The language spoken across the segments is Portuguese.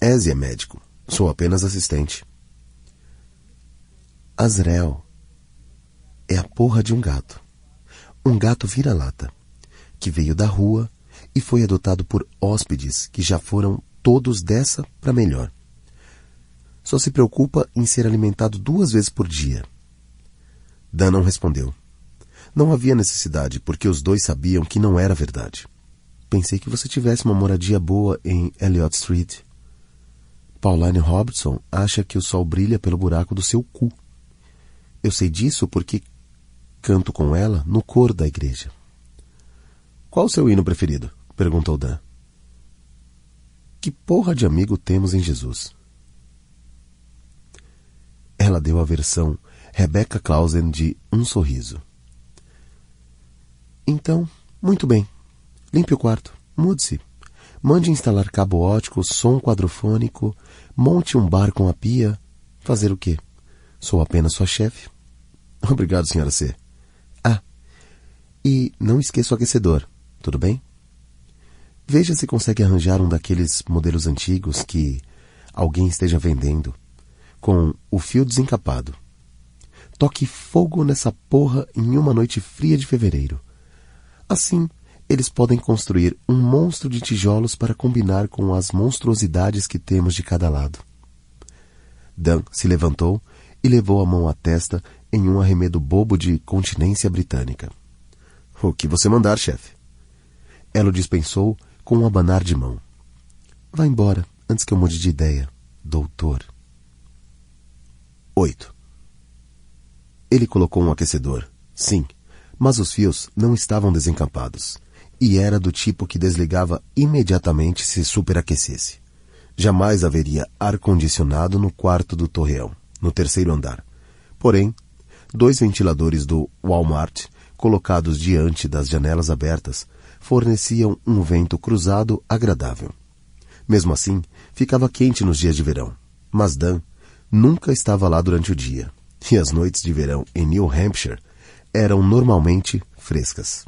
Ezzy é médico. Sou apenas assistente. Azrael é a porra de um gato. Um gato vira-lata, que veio da rua e foi adotado por hóspedes que já foram todos dessa para melhor. Só se preocupa em ser alimentado 2 vezes por dia. Dan não respondeu. Não havia necessidade, porque os dois sabiam que não era verdade. Pensei que você tivesse uma moradia boa em Elliott Street. Pauline Robertson acha que o sol brilha pelo buraco do seu cu. Eu sei disso porque canto com ela no coro da igreja. Qual o seu hino preferido? Perguntou Dan. Que porra de amigo temos em Jesus? Ela deu a versão Rebecca Clausen de Um Sorriso. Então, muito bem. Limpe o quarto. Mude-se. Mande instalar cabo ótico, som quadrofônico, monte um bar com a pia. Fazer o quê? Sou apenas sua chefe. Obrigado, senhora C. Ah, e não esqueça o aquecedor, tudo bem? Veja se consegue arranjar um daqueles modelos antigos que alguém esteja vendendo, com o fio desencapado. Toque fogo nessa porra em uma noite fria de fevereiro. Assim, eles podem construir um monstro de tijolos para combinar com as monstruosidades que temos de cada lado. Dan se levantou e levou a mão à testa em um arremedo bobo de continência britânica. O que você mandar, chefe? Ela o dispensou com um abanar de mão. Vá embora, antes que eu mude de ideia, doutor. 8. Ele colocou um aquecedor, sim, mas os fios não estavam desencapados, e era do tipo que desligava imediatamente se superaquecesse. Jamais haveria ar-condicionado no quarto do torreão, no 3º andar. Porém, 2 ventiladores do Walmart, colocados diante das janelas abertas, forneciam um vento cruzado agradável. Mesmo assim, ficava quente nos dias de verão, mas Dan nunca estava lá durante o dia, e as noites de verão em New Hampshire eram normalmente frescas.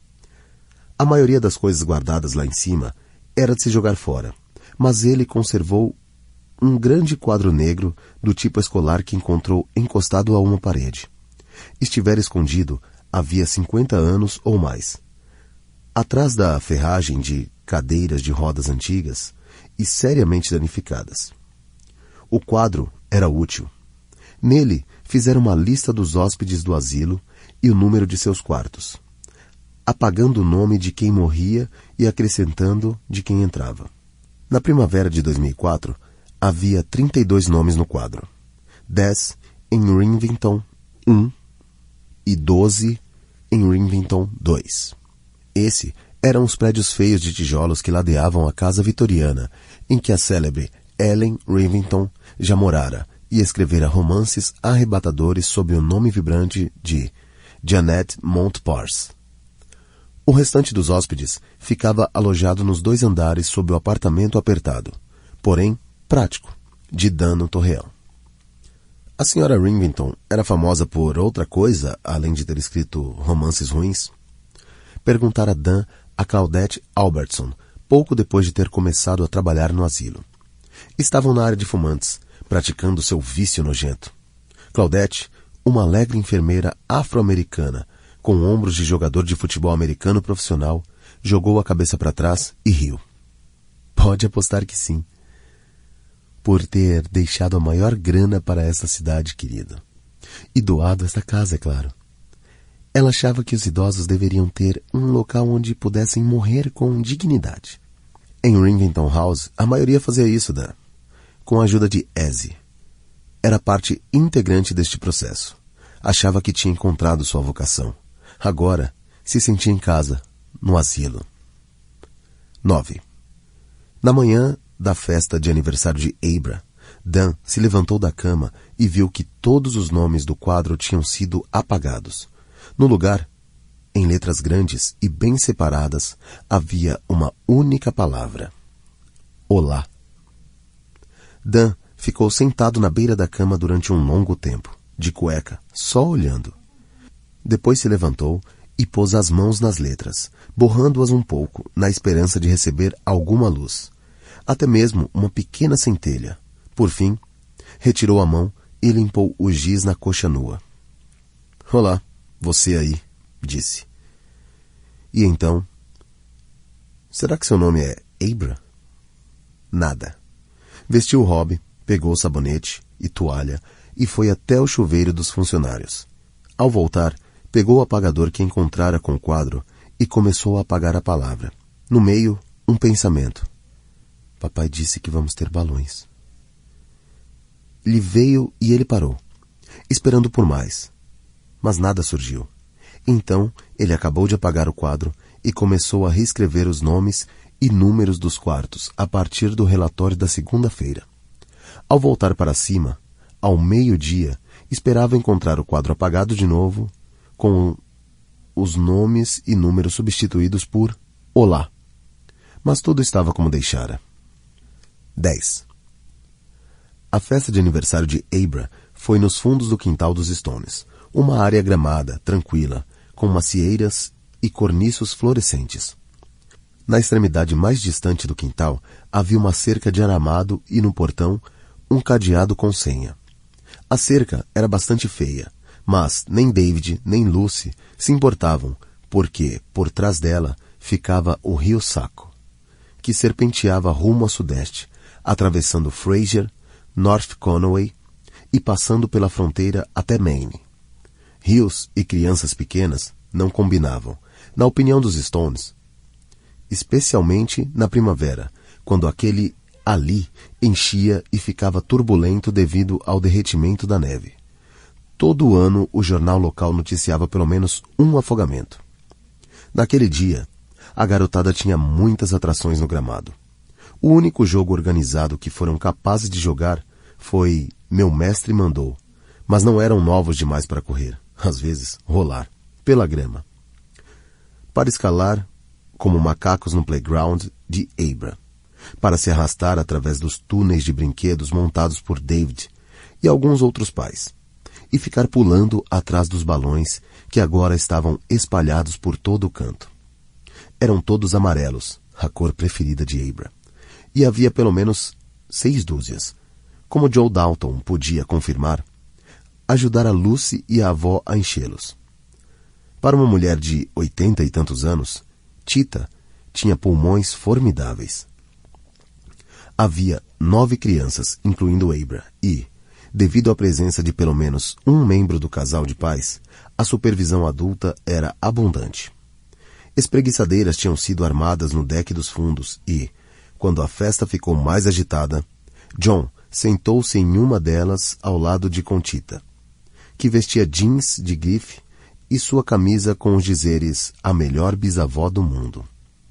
A maioria das coisas guardadas lá em cima era de se jogar fora, mas ele conservou um grande quadro negro do tipo escolar que encontrou encostado a uma parede. Estivera escondido havia 50 anos ou mais. Atrás da ferragem de cadeiras de rodas antigas e seriamente danificadas. O quadro era útil. Nele fizeram uma lista dos hóspedes do asilo e o número de seus quartos, apagando o nome de quem morria e acrescentando de quem entrava. Na primavera de 2004, havia 32 nomes no quadro. 10 em Rivington 1 e 12 em Rivington 2. Esse eram os prédios feios de tijolos que ladeavam a casa vitoriana, em que a célebre Ellen Rivington já morara e escrevera romances arrebatadores sob o nome vibrante de Janet Montparnasse. O restante dos hóspedes ficava alojado nos 2 andares sob o apartamento apertado, porém prático, de Dan no torreão. A senhora Rivington era famosa por outra coisa, além de ter escrito romances ruins? Perguntara Dan a Claudette Albertson, pouco depois de ter começado a trabalhar no asilo. Estavam na área de fumantes, praticando seu vício nojento. Claudette, uma alegre enfermeira afro-americana, com ombros de jogador de futebol americano profissional, jogou a cabeça para trás e riu. Pode apostar que sim. Por ter deixado a maior grana para essa cidade querida. E doado esta casa, é claro. Ela achava que os idosos deveriam ter um local onde pudessem morrer com dignidade. Em Rivington House, a maioria fazia isso, Dan, com a ajuda de Ezzy. Era parte integrante deste processo. Achava que tinha encontrado sua vocação. Agora, se sentia em casa, no asilo. 9. Na manhã da festa de aniversário de Abra, Dan se levantou da cama e viu que todos os nomes do quadro tinham sido apagados. No lugar, em letras grandes e bem separadas, havia uma única palavra. Olá. Dan ficou sentado na beira da cama durante um longo tempo, de cueca, só olhando. Depois se levantou e pôs as mãos nas letras, borrando-as um pouco, na esperança de receber alguma luz. até mesmo uma pequena centelha. Por fim, retirou a mão e limpou o giz na coxa nua. Olá, você aí, disse. E então, será que seu nome é Abra? Nada. Vestiu o hobby, pegou o sabonete e toalha e foi até o chuveiro dos funcionários. Ao voltar, pegou o apagador que encontrara com o quadro e começou a apagar a palavra. No meio, um pensamento. Papai disse que vamos ter balões. Lhe veio e ele parou, esperando por mais. Mas nada surgiu. Então, ele acabou de apagar o quadro e começou a reescrever os nomes e números dos quartos a partir do relatório da segunda-feira. Ao voltar para cima, ao meio-dia, esperava encontrar o quadro apagado de novo, com os nomes e números substituídos por Olá. Mas tudo estava como deixara. 10. A festa de aniversário de Abra foi nos fundos do quintal dos Stones, uma área gramada, tranquila, com macieiras e corniços florescentes. Na extremidade mais distante do quintal havia uma cerca de aramado e no portão um cadeado com senha. A cerca era bastante feia, mas nem David nem Lucy se importavam, porque, por trás dela, ficava o rio Saco, que serpenteava rumo a sudeste, atravessando Fraser, North Conway e passando pela fronteira até Maine. Rios e crianças pequenas não combinavam, na opinião dos Stones, especialmente na primavera, quando aquele ali enchia e ficava turbulento devido ao derretimento da neve. Todo ano o jornal local noticiava pelo menos um afogamento. Naquele dia, a garotada tinha muitas atrações no gramado. O único jogo organizado que foram capazes de jogar foi Meu Mestre Mandou, mas não eram novos demais para correr, às vezes rolar, pela grama. Para escalar, como macacos no playground de Abra, para se arrastar através dos túneis de brinquedos montados por David e alguns outros pais, e ficar pulando atrás dos balões que agora estavam espalhados por todo o canto. Eram todos amarelos, a cor preferida de Abra, e havia pelo menos 6 dúzias. Como Joe Dalton podia confirmar, ajudara Lucy e a avó a enchê-los. Para uma mulher de 80 e tantos anos, Tita tinha pulmões formidáveis. Havia 9 crianças, incluindo Abra, e, devido à presença de pelo menos um membro do casal de pais, a supervisão adulta era abundante. Espreguiçadeiras tinham sido armadas no deck dos fundos e, quando a festa ficou mais agitada, John sentou-se em uma delas ao lado de Conchita, que vestia jeans de grife e sua camisa com os dizeres "A melhor bisavó do mundo".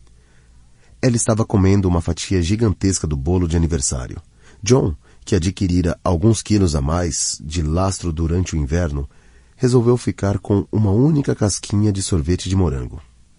Ela estava comendo uma fatia gigantesca do bolo de aniversário. John, que adquirira alguns quilos a mais de lastro durante o inverno, resolveu ficar com uma única casquinha de sorvete de morango.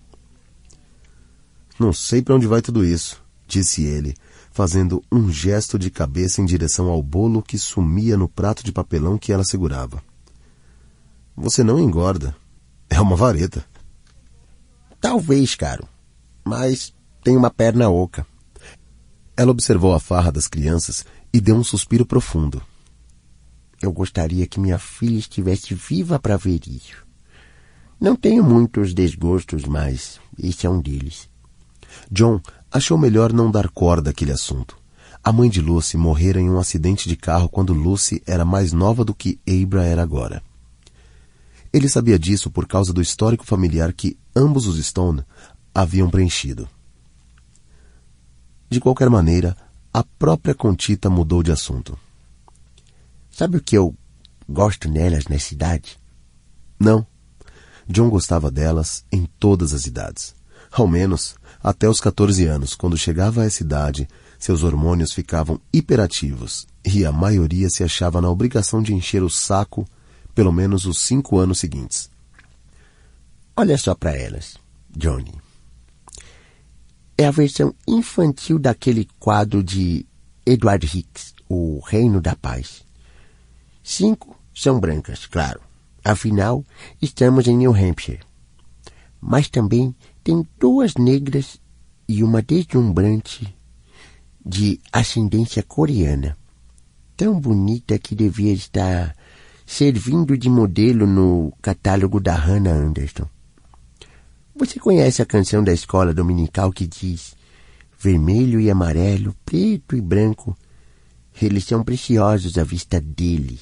"Não sei para onde vai tudo isso", disse ele, fazendo um gesto de cabeça em direção ao bolo que sumia no prato de papelão que ela segurava. "Você não engorda. É uma vareta." "Talvez, caro, mas tem uma perna oca." Ela observou a farra das crianças e deu um suspiro profundo. "Eu gostaria que minha filha estivesse viva para ver isso. Não tenho muitos desgostos, mas esse é um deles." John achou melhor não dar corda àquele assunto. A mãe de Lucy morrera em um acidente de carro quando Lucy era mais nova do que Abra era agora. Ele sabia disso por causa do histórico familiar que ambos os Stone haviam preenchido. De qualquer maneira, a própria Conchita mudou de assunto. "Sabe o que eu gosto nelas na cidade?" Não. John gostava delas em todas as idades. Ao menos até os 14 anos, quando chegava a essa idade, seus hormônios ficavam hiperativos e a maioria se achava na obrigação de encher o saco pelo menos os 5 anos seguintes. "Olha só para elas, Johnny. É a versão infantil daquele quadro de Edward Hicks, O Reino da Paz. 5 são brancas, claro. Afinal, estamos em New Hampshire. Mas também tem 2 negras e uma deslumbrante de ascendência coreana. Tão bonita que devia estar servindo de modelo no catálogo da Hannah Anderson. Você conhece a canção da escola dominical que diz: vermelho e amarelo, preto e branco, eles são preciosos à vista dele.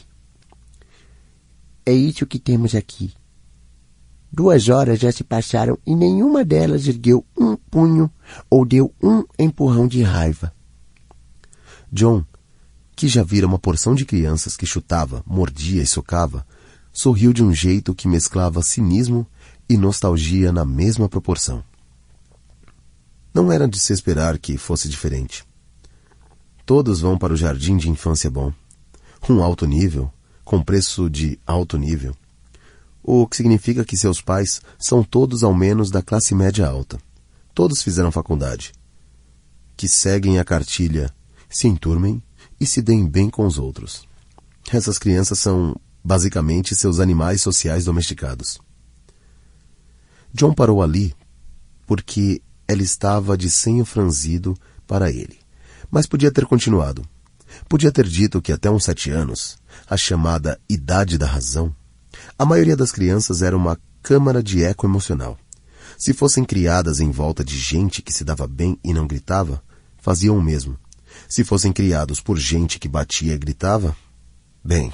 É isso que temos aqui. 2 horas já se passaram e nenhuma delas ergueu um punho ou deu um empurrão de raiva. John, que já vira uma porção de crianças que chutava, mordia e socava, sorriu de um jeito que mesclava cinismo e nostalgia na mesma proporção. Não era de se esperar que fosse diferente. Todos vão para o jardim de infância bom. Um alto nível, com preço de alto nível. O que significa que seus pais são todos ao menos da classe média alta. Todos fizeram faculdade. Que seguem a cartilha, se enturmem e se deem bem com os outros. Essas crianças são, basicamente, seus animais sociais domesticados. John parou ali porque ela estava de senho franzido para ele. Mas podia ter continuado. Podia ter dito que até uns 7 anos, a chamada idade da razão, a maioria das crianças era uma câmara de eco emocional. Se fossem criadas em volta de gente que se dava bem e não gritava, faziam o mesmo. Se fossem criados por gente que batia e gritava, bem.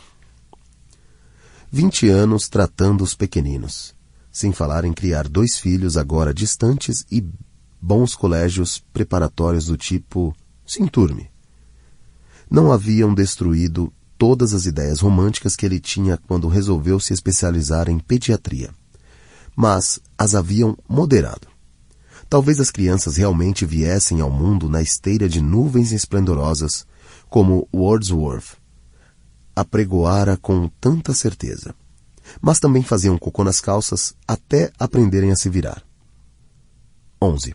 20 anos tratando os pequeninos, sem falar em criar 2 filhos agora distantes e bons colégios preparatórios do tipo se enturme. Não haviam destruído todas as ideias românticas que ele tinha quando resolveu se especializar em pediatria, mas as haviam moderado. Talvez as crianças realmente viessem ao mundo na esteira de nuvens esplendorosas, como Wordsworth apregoara com tanta certeza. Mas também faziam cocô nas calças até aprenderem a se virar. 11.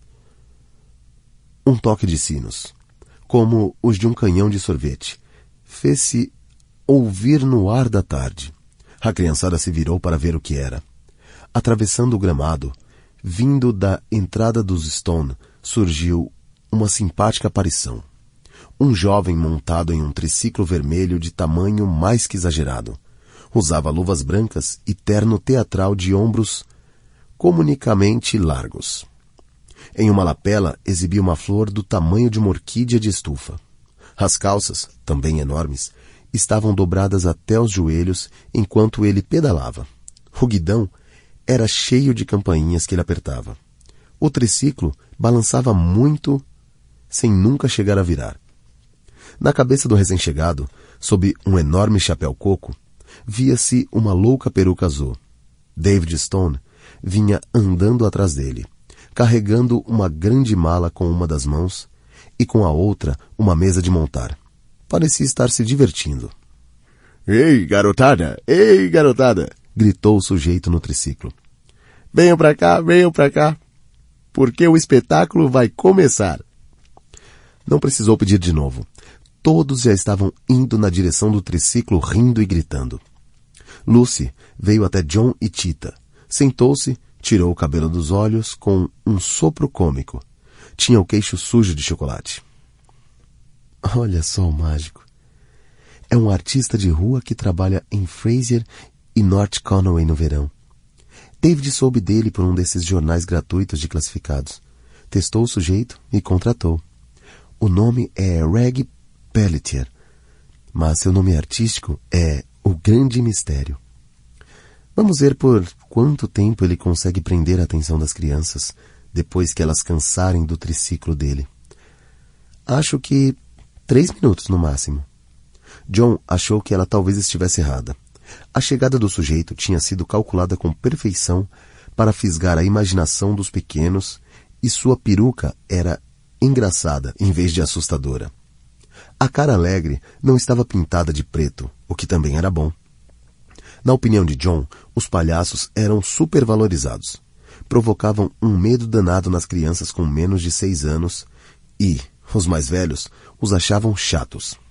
Um toque de sinos, como os de um canhão de sorvete, fez-se ouvir no ar da tarde. A criançada se virou para ver o que era. Atravessando o gramado, vindo da entrada dos Stone, surgiu uma simpática aparição. Um jovem montado em um triciclo vermelho de tamanho mais que exagerado. Usava luvas brancas e terno teatral de ombros comunicamente largos. Em uma lapela exibia uma flor do tamanho de uma orquídea de estufa. As calças, também enormes, estavam dobradas até os joelhos enquanto ele pedalava. O guidão era cheio de campainhas que ele apertava. O triciclo balançava muito sem nunca chegar a virar. Na cabeça do recém-chegado, sob um enorme chapéu coco, via-se uma louca peruca azul. David Stone vinha andando atrás dele, carregando uma grande mala com uma das mãos e com a outra uma mesa de montar. Parecia estar se divertindo. Ei, garotada! Gritou o sujeito no triciclo. Venham pra cá, porque o espetáculo vai começar. Não precisou pedir de novo. Todos já estavam indo na direção do triciclo rindo e gritando. Lucy veio até John e Tita. Sentou-se, tirou o cabelo dos olhos com um sopro cômico. Tinha o queixo sujo de chocolate. Olha só o mágico. É um artista de rua que trabalha em Fraser e North Conway no verão. David soube dele por um desses jornais gratuitos de classificados. Testou o sujeito e contratou. O nome é Reg Pelletier, mas seu nome artístico é O Grande Mistério. Vamos ver por quanto tempo ele consegue prender a atenção das crianças depois que elas cansarem do triciclo dele. Acho que 3 minutos no máximo. John achou que ela talvez estivesse errada. A chegada do sujeito tinha sido calculada com perfeição para fisgar a imaginação dos pequenos e sua peruca era engraçada em vez de assustadora. A cara alegre não estava pintada de preto, o que também era bom. Na opinião de John, os palhaços eram supervalorizados. Provocavam um medo danado nas crianças com menos de 6 anos e, os mais velhos, os achavam chatos.